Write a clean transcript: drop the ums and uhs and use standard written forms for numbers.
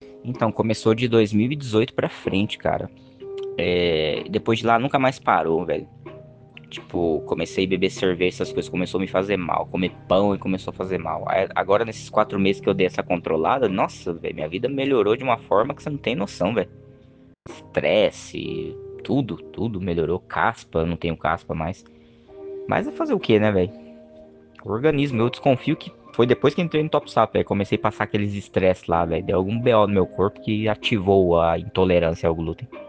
Então, começou de 2018 pra frente, cara. Depois de lá, nunca mais parou, velho. Tipo, comecei a beber cerveja, essas coisas começou a me fazer mal. Comer pão e começou a fazer mal. Agora, nesses 4 meses que eu dei essa controlada, nossa, velho, minha vida melhorou de uma forma que você não tem noção, velho. Estresse, tudo melhorou. Caspa, não tenho caspa mais. Mas é fazer o quê, né, velho? O organismo, eu desconfio que foi depois que entrei no Top Sap, velho. Comecei a passar aqueles estresse lá, velho. Deu algum BO no meu corpo que ativou a intolerância ao glúten.